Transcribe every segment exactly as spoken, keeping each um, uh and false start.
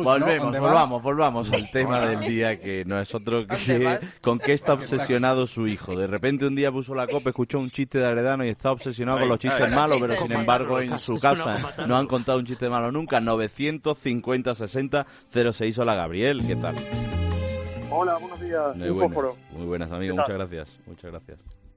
News, volvemos, ¿no? volvamos, volvamos al tema del día, que no es otro que con qué está obsesionado su hijo. De repente un día puso la copa, escuchó un chiste de Agredano y está obsesionado Ay, con los chistes ay, malos, los pero chistes sin embargo malos. en su Eso no casa va a matarlo. no han contado un chiste malo nunca. novecientos cincuenta sesenta cero seis. Hola Gabriel, ¿qué tal? Hola, buenos días. Muy Un buenas, fósforo. muy buenas amigos, ¿Qué muchas tal? gracias, muchas gracias.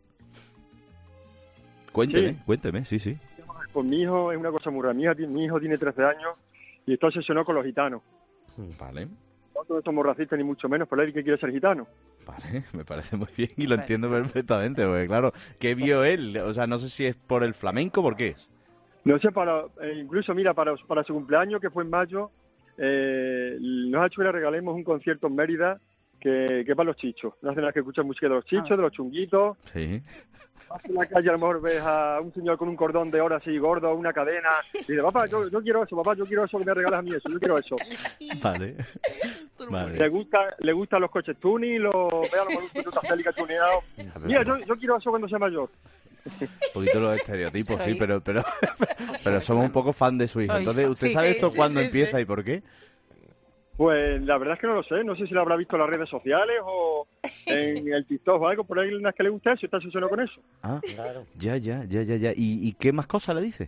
Cuénteme, Sí. cuénteme, sí, sí. Pues mi hijo es una cosa muy rara. Mi, hija tiene- mi hijo tiene trece años y está obsesionado con los gitanos. Vale, No todos somos racistas ni mucho menos, pero él que quiere ser gitano. vale, me parece muy bien y lo entiendo perfectamente, porque claro, ¿qué vio él? O sea, no sé si es por el flamenco, ¿por qué es? No sé, para eh, incluso, mira, para, para su cumpleaños, que fue en mayo, eh, nos ha hecho que le regalemos un concierto en Mérida que, que es para los chichos. No hacen nada que escuchar música de los chichos, de los chunguitos. Sí. Vas en la calle, a lo mejor ves a un señor con un cordón de oro así gordo, una cadena, y dice, papá, yo, yo quiero eso, papá, yo quiero eso, que me regalas a mí eso, yo quiero eso. Vale. Le Vale. gusta, le gustan los coches tuning, los ve a lo mejor un Toyota Celica tuneado. Mira, yo, yo quiero eso cuando sea mayor. Un poquito los estereotipos, Soy- sí, pero, pero, pero somos un poco fan de su hijo. Soy Entonces, fan. ¿usted Sí, sabe que- esto sí, cuándo sí, empieza sí. y por qué? Pues la verdad es que no lo sé, no sé si lo habrá visto en las redes sociales o en el TikTok o algo, por ahí unas que le gusta eso, está obsesionado con eso. Ah, ya, ya, ya, ya, ya. ¿Y, y qué más cosas le dice?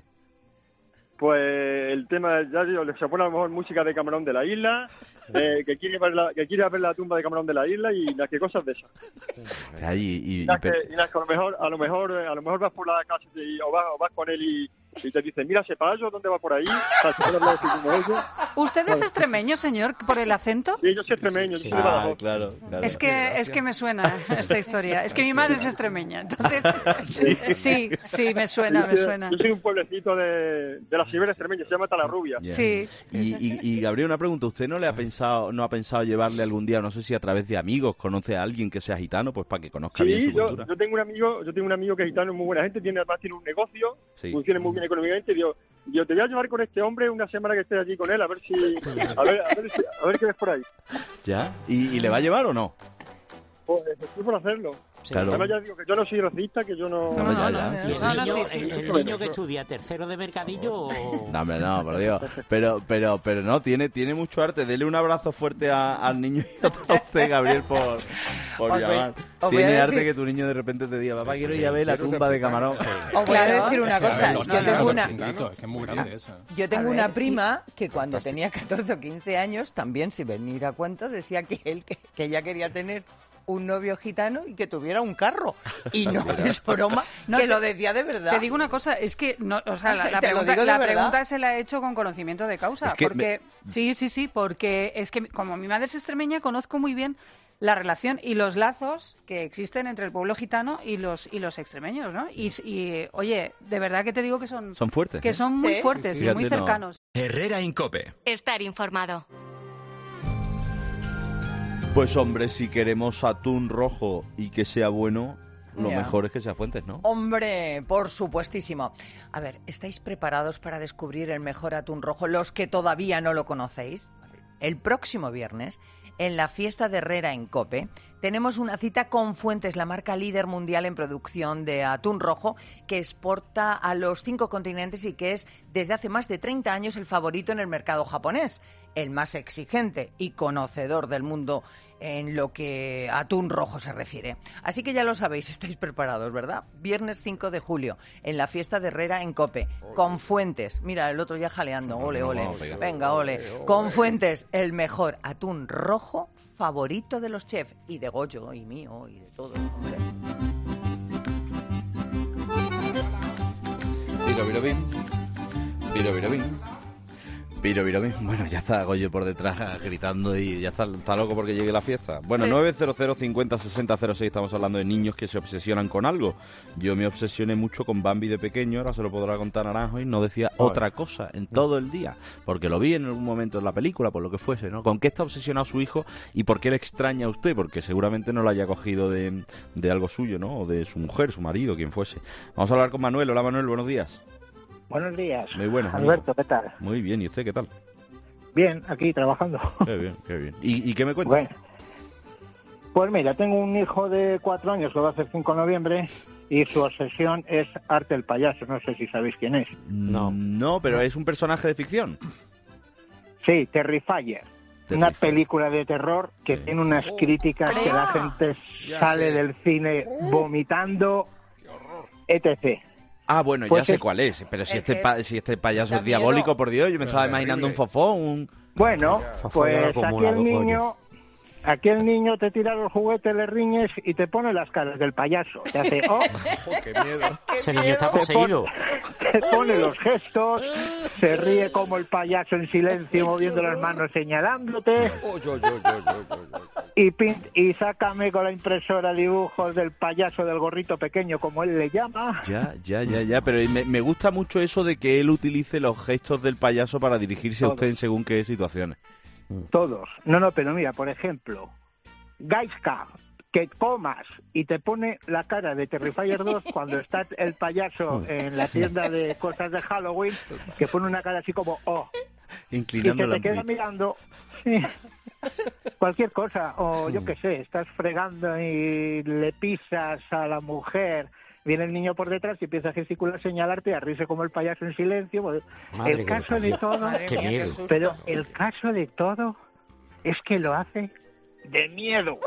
Pues el tema, ya digo, se pone a lo mejor música de Camarón de la Isla, eh, que quiere ver la, que quiere ver la tumba de Camarón de la Isla y las que cosas de esas. Ay, y, y- Y y las que, per- y las que a lo mejor, a lo mejor, a lo mejor vas por la casa y, o, vas, o vas con él y, y te dice, mira ese payo, ¿dónde va por ahí? Para saber hablar así como ellos. ¿Usted es extremeño, señor, por el acento? Sí, yo soy extremeño, yo soy de Ah, Badajoz. claro, claro. Es que, es que me suena esta historia. Es que mi madre es extremeña. Entonces, sí, sí, me suena, Yo me soy- suena. Yo soy un pueblecito de, de la Siberia extremeña, se llama Talarrubia. Ya. Sí. Y, y, y Gabriel, una pregunta. ¿Usted no le ha pensado, no ha pensado llevarle algún día, no sé si a través de amigos, conoce a alguien que sea gitano, pues para que conozca bien Sí, su yo, cultura? yo tengo un amigo, yo tengo un amigo que es gitano, es muy buena gente, tiene además tiene un negocio, Sí. funciona muy bien económicamente, y digo, yo te voy a llevar con este hombre una semana que estés allí con él, a ver si, a ver, a ver, si- a ver qué ves por ahí. ¿Ya? ¿Y, y le va a llevar o no? Pues estoy por hacerlo. Claro. Además ya digo que yo no soy racista, que yo no... No, no, ya, ya, sí, ¿Y sí. el niño, el- el niño que estudia tercero de mercadillo o...? No, hombre, no, por Dios. Pero, pero, pero no, tiene, tiene mucho arte. Dele un abrazo fuerte a- al niño y otro a usted, Gabriel, por, por Os voy- llamar. os voy Tiene a arte decir- que tu niño de repente te diga, papá, quiero Sí, ir a ver la quiero tumba de certificar. Camarón. Os voy a decir una cosa. Los Yo chinos tengo son una, chunguitos, es que es muy grande esa. yo tengo A una ver, prima que cuando tenía catorce o quince años, también sin venir a cuento, decía que él que, que ella quería tener un novio gitano y que tuviera un carro. Y no es broma, No, que te- lo decía de verdad. Te digo una cosa, es que, no, o sea, la, la Te lo pregunta, digo de la verdad. pregunta se la he hecho con conocimiento de causa. Es que porque, sí, sí, sí, porque es que como mi madre es extremeña, conozco muy bien la relación y los lazos que existen entre el pueblo gitano y los y los extremeños, ¿no? Y, y, oye, de verdad que te digo que son, Son fuertes, que ¿eh? son muy Sí. fuertes Sí, y sí. muy Fíjate, no. cercanos. Herrera Incope. Estar informado. Pues hombre, si queremos atún rojo y que sea bueno, lo Ya. mejor es que sea Fuentes, ¿no? Hombre, por supuestísimo. A ver, ¿estáis preparados para descubrir el mejor atún rojo? Los que todavía no lo conocéis. El próximo viernes, en la fiesta de Herrera en Cope, tenemos una cita con Fuentes, la marca líder mundial en producción de atún rojo, que exporta a los cinco continentes y que es desde hace más de treinta años el favorito en el mercado japonés, el más exigente y conocedor del mundo en lo que a atún rojo se refiere. Así que ya lo sabéis, estáis preparados, ¿verdad? Viernes cinco de julio, en la fiesta de Herrera en Cope, con Fuentes. Mira, el otro ya jaleando, ole, ole. Vamos, venga. Venga, ole. Con Fuentes, el mejor atún rojo favorito de los chefs. Y de Goyo, y mío, y de todos, hombre. Piro, piro, pin. Piro, piro, pin. Piro, piro, pin. Bueno, ya está Goyo por detrás gritando y ya está, está loco porque llegue la fiesta. Bueno, nueve cero cero cincuenta sesenta cero seis, estamos hablando de niños que se obsesionan con algo. Yo me obsesioné mucho con Bambi de pequeño, ahora se lo podrá contar Naranjo y no decía otra cosa en todo el día, porque lo vi en algún momento en la película, por lo que fuese, ¿no? ¿Con qué está obsesionado su hijo y por qué le extraña a usted? Porque seguramente no lo haya cogido de, de algo suyo, ¿no? O de su mujer, su marido, quien fuese. Vamos a hablar con Manuel. Hola, Manuel, buenos días. Buenos días. Muy buenos, amigo. Alberto, ¿qué tal? Muy bien, ¿y usted qué tal? Bien, aquí trabajando. Qué bien, qué bien. ¿Y, y qué me cuenta? Bueno, pues mira, tengo un hijo de cuatro años que va a hacer cinco de noviembre y su obsesión es Arte el Payaso. No sé si sabéis quién es. No. No, pero es un personaje de ficción. Sí, Terrifier. Una película de terror que sí. tiene unas críticas que la gente Ya sale sé. del cine vomitando, etcétera. Ah, bueno, Pues ya sé es- cuál es. Pero si es este, que pa- es- si este payaso da es diabólico, miedo. por Dios, yo me estaba Pero imaginando un terrible. fofón, un... Bueno, Fue del pues aquí acumulador, el niño, aquí el niño te tira los juguetes, le riñes y te pone las caras del payaso. Te hace, oh, Oh, qué miedo. Ese niño está Te poseído. te pone los gestos, se ríe como el payaso en silencio, moviendo las manos, señalándote, Oh, yo, yo, yo, yo, yo, yo. y, pin- y sácame con la impresora dibujos del payaso del gorrito pequeño, como él le llama. Ya, ya, ya, ya. Pero me, me gusta mucho eso de que él utilice los gestos del payaso para dirigirse a Todo. usted en según qué situaciones. Todos. No, no, pero mira, por ejemplo, Gaiska, que comas y te pone la cara de Terrifier dos cuando está el payaso en la tienda de cosas de Halloween, que pone una cara así como, oh, y Inclinando se la te queda mirando, sí, cualquier cosa, o yo qué sé, estás fregando y le pisas a la mujer, viene el niño por detrás y empieza a gesticular, señalarte y a reírse como el payaso en silencio. Pues, Madre el que caso lo de parió. todo, Madre Qué mía, miedo. susto. pero el caso de todo es que lo hace de miedo.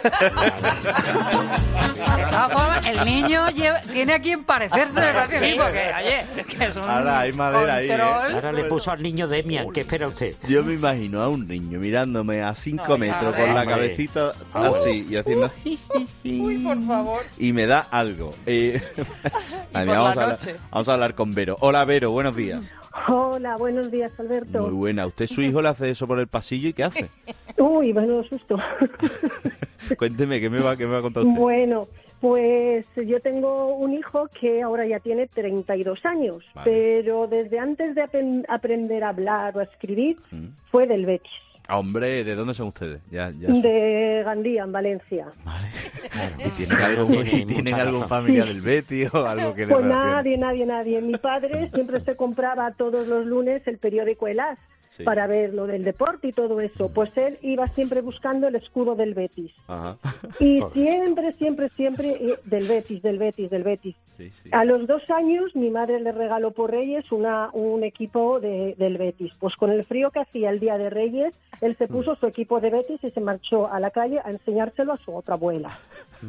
De todas formas, el niño lleva- tiene a quien parecerse, ¿verdad que sí? Porque, oye, es que es un Ahora hay madera ahí, ¿eh? control. Ahora le puso al niño Demian. ¿Qué espera usted? Yo me imagino a un niño mirándome a cinco Ay, metros a con ver. la Hombre. cabecita así y haciendo... Uy, por favor. Y me da algo. Eh, Madre mía, por vamos, la a hablar, noche. vamos a hablar con Vero. Hola, Vero, buenos días. Hola, buenos días, Alberto. Muy buena. ¿Usted, su hijo, le hace eso por el pasillo y qué hace? Uy, bueno, susto. Cuénteme, ¿qué me va, qué me va a contar usted? Bueno, pues yo tengo un hijo que ahora ya tiene treinta y dos años, Vale. pero desde antes de apen- aprender a hablar o a escribir Mm. fue del Betis, Ah, hombre, ¿de dónde son ustedes? Ya, ya sé. de Gandía, en Valencia. Vale. ¿Y tienen algún, Tiene y tienen mucha algún razón. familiar del Betis o algo que le Pues relacione? nadie, nadie, nadie. Mi padre siempre se compraba todos los lunes el periódico El As Sí. para ver lo del deporte y todo eso. Pues él iba siempre buscando el escudo del Betis. Ajá. Y siempre, siempre, siempre eh, del Betis, del Betis, del Betis. Sí, sí. A los dos años mi madre le regaló por Reyes una, un equipo de, del Betis. Pues con el frío que hacía el día de Reyes, él se puso su equipo de Betis y se marchó a la calle a enseñárselo a su otra abuela.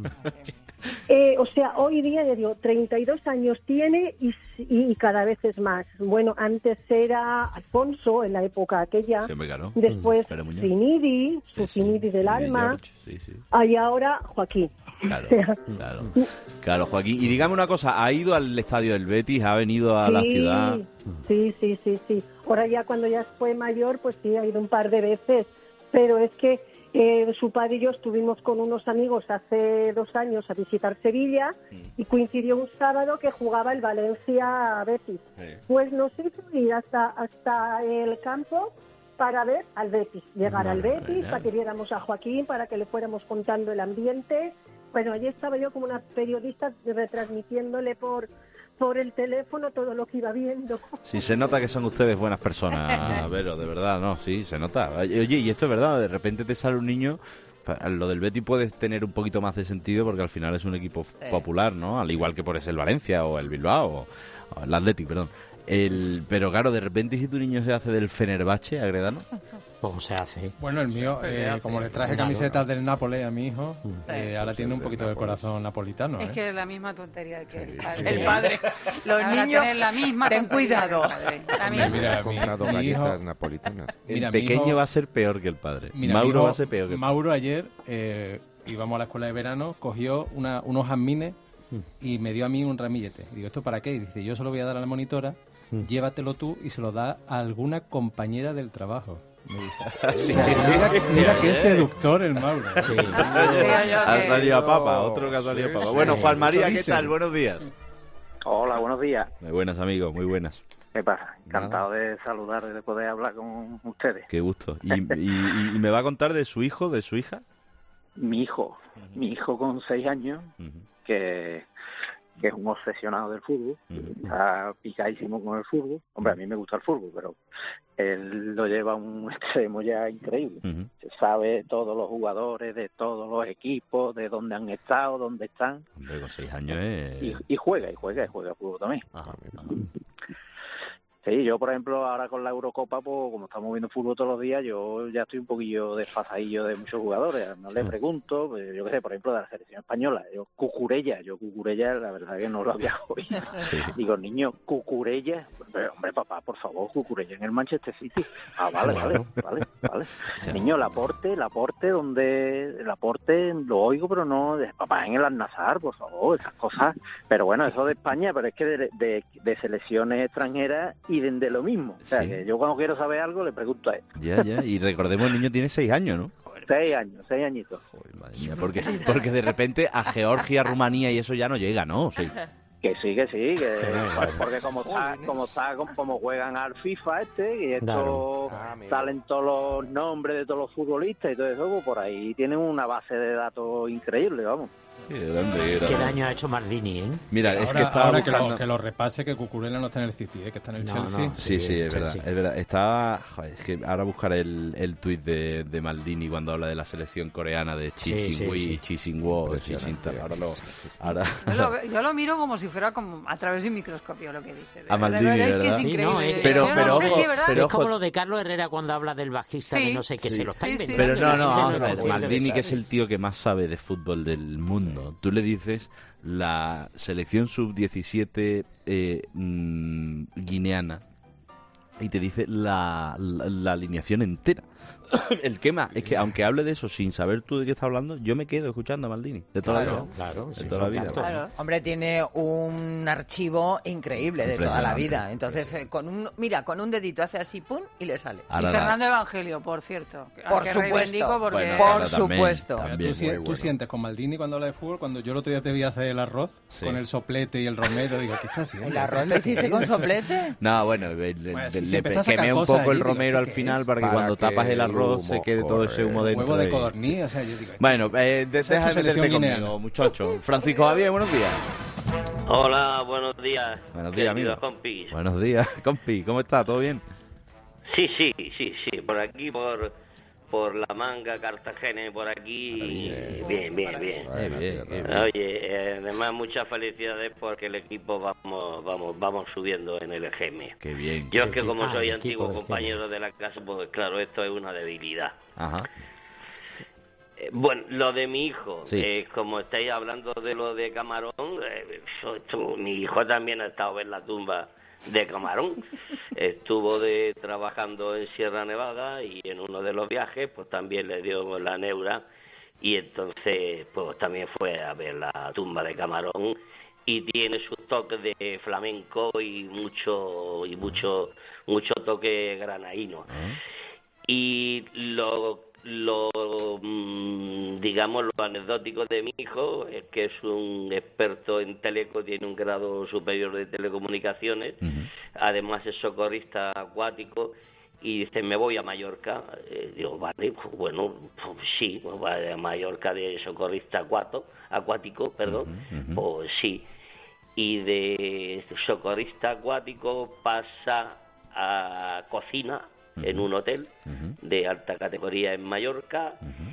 Eh, o sea, hoy día, ya digo, treinta y dos años tiene y, y cada vez es más. Bueno, antes era Alfonso, en la época aquella, Se me ganó. después Pere Muñoz. Finidi, su Sí, sí. Finidi del Y de alma, George, Sí, sí. y ahora Joaquín. Claro, O sea, claro. Claro, Joaquín. Y dígame una cosa, ¿ha ido al estadio del Betis? ¿Ha venido a la sí, ciudad? Sí, sí, sí, sí. Ahora ya cuando ya fue mayor, pues sí, ha ido un par de veces. Pero es que eh, su padre y yo estuvimos con unos amigos hace dos años a visitar Sevilla y coincidió un sábado que jugaba el Valencia Betis. Sí. Pues nos hizo ir hasta, hasta el campo para ver al Betis, llegar al Madre Betis, mía. para que viéramos a Joaquín, para que le fuéramos contando el ambiente. Bueno, allí estaba yo como una periodista retransmitiéndole por por el teléfono todo lo que iba viendo. Sí, se nota que son ustedes buenas personas, Vero, de verdad, ¿no? Sí, se nota. Oye, y esto es verdad, de repente te sale un niño... pa- Lo del Betis puede tener un poquito más de sentido porque al final es un equipo f- popular, ¿no? Al igual que por ser el Valencia o el Bilbao o, o el Athletic, perdón. El, pero claro, de repente si tu niño se hace del Fenerbahce, Agredano, ¿Cómo se hace? Bueno, el mío, eh, como le traje camisetas del Nápoles a mi hijo, eh, ahora tiene un poquito de corazón napolitano. Es ¿eh? que es la misma tontería que el padre. El padre, los Ahora niños, tienen la misma ten tontería que el cuidado. padre. La Mira, misma. mira, Ha comprado mi- mi hijo- galletas napolitanas. el Mira, mi pequeño hijo- va a ser peor que el padre. Mira, mi Mauro hijo- va a ser peor que el padre. Mauro ayer eh, íbamos a la escuela de verano, cogió una, unos jazmines y me dio a mí un ramillete. Digo, ¿esto para qué? Y dice, yo se lo voy a dar a la monitora, llévatelo tú y se lo da a alguna compañera del trabajo. Me dice. Sí. O sea, mira, mira qué seductor el Mauro. Sí. Digo yo Ha que- salido a papa, otro que ha salido a papa. Bueno, Juan María, Eso ¿qué dicen. tal? Buenos días. Hola, buenos días. Muy buenas, amigos, muy buenas. ¿Qué pasa? Encantado de saludar y de poder hablar con ustedes. Qué gusto. ¿Y, y, y me va a contar de su hijo, de su hija? Mi hijo, mi hijo con seis años, Ujú. que, que es un obsesionado del fútbol, Ujú. está picadísimo con el fútbol. Hombre, a mí me gusta el fútbol, pero él lo lleva a un extremo ya increíble. Ujú. Se sabe todos los jugadores, de todos los equipos, de dónde han estado, dónde están, Hombre, con seis años es... y, y juega, y juega, y juega fútbol también. Ajá, ajá. Sí, yo, por ejemplo, ahora con la Eurocopa, pues como estamos viendo fútbol todos los días, yo ya estoy un poquillo desfasadillo de muchos jugadores. No le pregunto, pues, yo qué sé, por ejemplo, de la selección española, yo Cucurella, yo Cucurella, la verdad que no lo había oído. Sí. Digo, niño, Cucurella, pero, hombre, papá, por favor, Cucurella en el Manchester City. Ah, vale, claro. vale, vale, vale. Sí. Niño, Laporte, Laporte, donde Laporte lo oigo, pero no, de, papá, en el Al-Nassr, por favor, esas cosas. Pero bueno, eso de España, pero es que de, de, de selecciones extranjeras y de, de lo mismo. O sea, sí. que yo cuando quiero saber algo le pregunto a él. Ya, ya, y recordemos, el niño tiene seis años, ¿no? Seis años, seis añitos. Joder, madre mía, porque, porque de repente a Georgia, Rumanía y eso ya no llega, ¿no? Sí. Que sí, que sí, que porque como está, como está, como juegan al FIFA este, y esto claro. ah, salen todos los nombres de todos los futbolistas y todo eso, pues por ahí tienen una base de datos increíble, vamos. Qué grande, qué grande. Qué daño ha hecho Maldini, ¿eh? Mira, sí, es ahora, que estaba ahora buscando... que, lo, que lo repase, que Cucurella no está en el City, ¿eh? Que está en el no, Chelsea. No, sí, sí, sí, es verdad, es verdad. Está... Joder, es que ahora buscaré el, el tuit de, de Maldini cuando habla de la selección coreana de Chi sí, Sing-wei, sí, sí. Chi Sing-wo, Chi Sing-tal. Ahora lo... Ahora... Yo, lo, yo lo miro como si fuera como a través de un microscopio lo que dice. A Maldini, de verdad, ¿verdad? Es que es sí, increíble. no, es, pero, yo pero, no sé ojo, si es verdad. pero es como lo de Carlos Herrera cuando habla del bajista sí, de no sé qué, sí, se lo está sí, inventando. Pero no, no, vamos a no, ver, no, Maldini, que es el tío que más sabe de fútbol del mundo, tú le dices la selección sub diecisiete eh, mmm, guineana y te dice la, la, la alineación entera. El quema es que aunque hable de eso sin saber tú de qué está hablando, yo me quedo escuchando a Maldini de toda claro, la vida. Claro, de sí, toda la vida. Claro. Hombre, tiene un archivo increíble de toda la vida. Entonces, eh, con un mira, con un dedito hace así, pum, y le sale. Ahora, y Fernando Evangelio, por cierto. Por supuesto. Porque... Bueno, por también, supuesto. También, ¿Tú, bueno. tú sientes con Maldini cuando habla de fútbol, cuando yo el otro día te vi hacer el arroz sí. con el soplete y el romero, digo, ¿qué estás haciendo? ¿El arroz lo hiciste con soplete? No, bueno, le, bueno, si le quemé un poco ahí, el romero digo, al final para que para cuando que tapas el arroz humo se quede todo ese humo dentro. Huevo de codorniz, o sea, yo digo... Bueno, eh, de, deja de meterte conmigo, muchacho. Francisco Javier, buenos días. Hola, buenos días. Buenos días, amigo. Compis. Buenos días, compi. ¿Cómo está? ¿Todo bien? Sí, sí, sí, sí. Por aquí, por por la Manga, Cartagena, por aquí. Bien, bien, bien. Bien, bien, bien. Oye, eh, además muchas felicidades porque el equipo vamos vamos vamos subiendo en el G M. Qué bien. Yo es que como ah, soy antiguo compañero de la casa, pues claro, esto es una debilidad. Ajá. Eh, bueno, lo de mi hijo, sí. eh, como estáis hablando de lo de Camarón, eh, esto, mi hijo también ha estado en la tumba de Camarón. Estuvo de trabajando en Sierra Nevada y en uno de los viajes pues también le dio la neura y entonces pues también fue a ver la tumba de Camarón y tiene sus toques de flamenco y mucho y mucho mucho toque granaíno. Uh-huh. Y lo lo digamos lo anecdótico de mi hijo es que es un experto en teleco, tiene un grado superior de telecomunicaciones, uh-huh. Además es socorrista acuático y dice me voy a Mallorca. Eh, digo vale, pues, bueno pues, sí, pues, va a Mallorca de socorrista acuato, acuático, perdón, uh-huh, uh-huh. Pues sí, y de socorrista acuático pasa a cocina en un hotel uh-huh. de alta categoría en Mallorca uh-huh.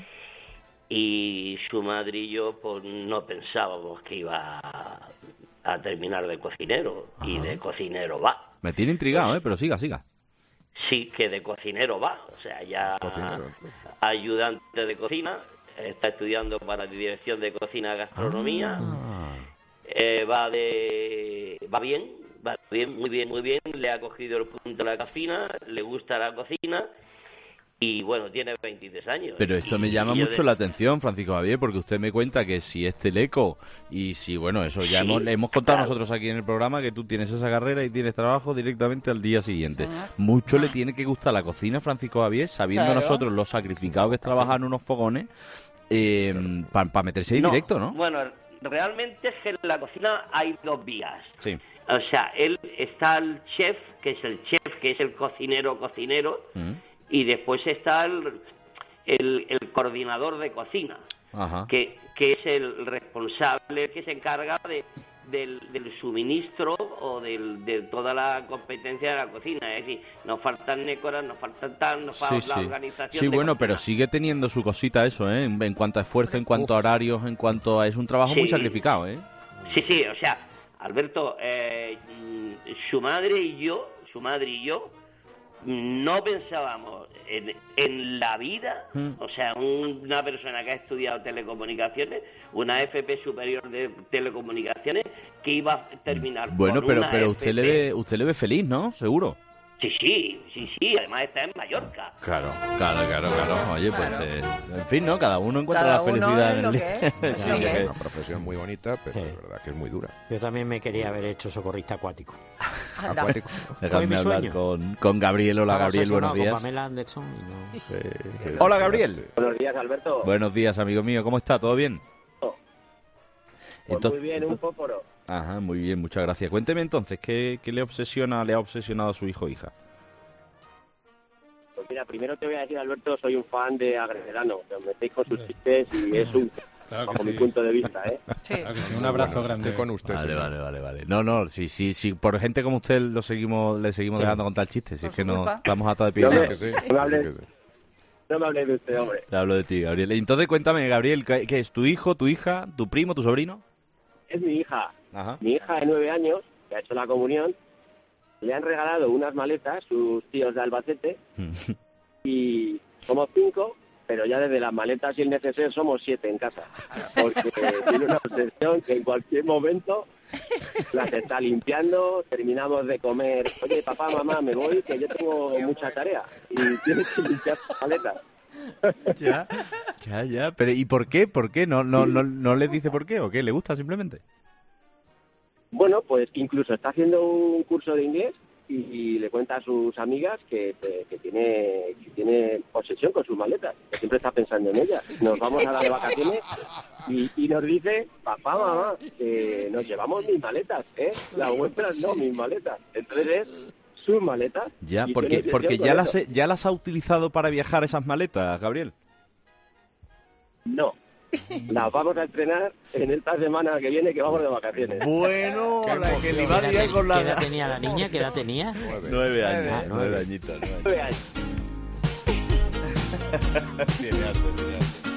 y su madre y yo pues no pensábamos que iba a, a terminar de cocinero uh-huh. y de cocinero va. Me tiene intrigado, pues, ¿eh? Pero siga, siga. Sí, que de cocinero va, o sea, ya cocinero. Ayudante de cocina, está estudiando para dirección de cocina y gastronomía, ah. eh, va de va bien. Va bien, muy bien, muy bien, le ha cogido el punto a la cocina, le gusta la cocina y bueno, tiene veintitrés años. Pero esto y, me llama mucho de... la atención, Francisco Javier, porque usted me cuenta que si es teleco y si, bueno, eso ya sí, hemos, hemos contado claro. nosotros aquí en el programa que tú tienes esa carrera y tienes trabajo directamente al día siguiente. Uh-huh. Mucho uh-huh. le tiene que gustar la cocina, Francisco Javier, sabiendo claro. nosotros lo sacrificado que es trabajar en unos fogones eh, para pa meterse ahí no, directo, ¿no? Bueno, realmente es que en la cocina hay dos vías. Sí. O sea, él está el chef, que es el chef, que es el cocinero, cocinero, uh-huh. y después está el, el, el coordinador de cocina, Ajá. que, que es el responsable que se encarga de, del, del suministro o del, de toda la competencia de la cocina. Es decir, nos faltan nécoras, nos faltan tal, nos falta sí, la sí. organización. Sí, de bueno, cocina. pero sigue teniendo su cosita eso, ¿eh? En, en cuanto a esfuerzo, en cuanto a horarios, en cuanto a... Es un trabajo sí. muy sacrificado, ¿eh? Sí, sí, o sea... Alberto, eh, su madre y yo su madre y yo, no pensábamos en, en la vida, Mm. o sea, un- una persona que ha estudiado telecomunicaciones, una F P superior de telecomunicaciones, que iba a terminar Bueno, con pero una pero usted F P. le ve usted le ve feliz, ¿no? Seguro. Sí, sí, sí, sí, además está en Mallorca. Claro, claro, claro, claro. Oye, pues, eh, en fin, ¿no? Cada uno encuentra Cada la uno felicidad es en lo el que es. Sí, Lo que es es. una profesión muy bonita, pero es verdad que es muy dura. Yo también me quería haber hecho socorrista acuático. Anda. Acuático. Dejadme mi hablar sueño. con, con Gabriel. Hola, Estaba Gabriel, buenos obsesionado con días. Pamela Anderson y no... Sí, sí, Hola, sí, Gabriel. sí. Buenos días, Alberto. Buenos días, amigo mío. ¿Cómo está? ¿Todo bien? Pues Entonces- muy bien, un fósforo. Ajá, muy bien, muchas gracias. Cuénteme entonces, ¿qué, qué le obsesiona, le ha obsesionado a su hijo o hija? Pues mira, primero te voy a decir, Alberto, soy un fan de Agredano, que os metéis con sus chistes y es un, Claro que bajo mi sí. punto de vista, ¿eh? Sí. Claro que sí, un abrazo Bueno, grande. estoy con usted. Vale, señor. vale, vale, vale. No, no, sí, sí, sí, por gente como usted lo seguimos, le seguimos Sí. dejando contar chistes, si Por es que su no culpa. estamos atados de pie. No me- Que sí, No me hables. que sí. No me habléis de usted, hombre. Te hablo de ti, Gabriel. Entonces cuéntame, Gabriel, ¿qué, qué es? ¿Tu hijo, tu hija, tu primo, tu sobrino? Es mi hija. Ajá. Mi hija de nueve años, que ha hecho la comunión, le han regalado unas maletas, sus tíos de Albacete, y somos cinco, pero ya desde las maletas y el neceser somos siete en casa. Porque tiene una obsesión que en cualquier momento las está limpiando, terminamos de comer. Oye, papá, mamá, me voy, que yo tengo mucha tarea. Y tienes que limpiar las maletas. Ya, ya, ya. Pero ¿y por qué? ¿Por qué? ¿No, no, no, no les dice por qué? ¿O qué? ¿Le gusta simplemente? Bueno, pues incluso está haciendo un curso de inglés y le cuenta a sus amigas que, que, que tiene que tiene obsesión con sus maletas, que siempre está pensando en ellas. Nos vamos a dar de vacaciones y, y nos dice, papá, mamá, que nos llevamos mis maletas, ¿eh? Las vuestras no, mis maletas. Entonces es sus maletas. Ya, y porque, tiene porque obsesión ya con las, eso. he- ya las ha utilizado para viajar esas maletas, Gabriel. No. Las vamos a estrenar en esta semana que viene, que vamos de vacaciones. Bueno, Qué la que le ¿Qué va a edad, liar ten- con qué edad la... tenía la niña? ¿Qué edad tenía? Nueve. Nueve años, Ah, nueve nueve. añitos. nueve años. Nueve años. Tiene arte, tiene arte.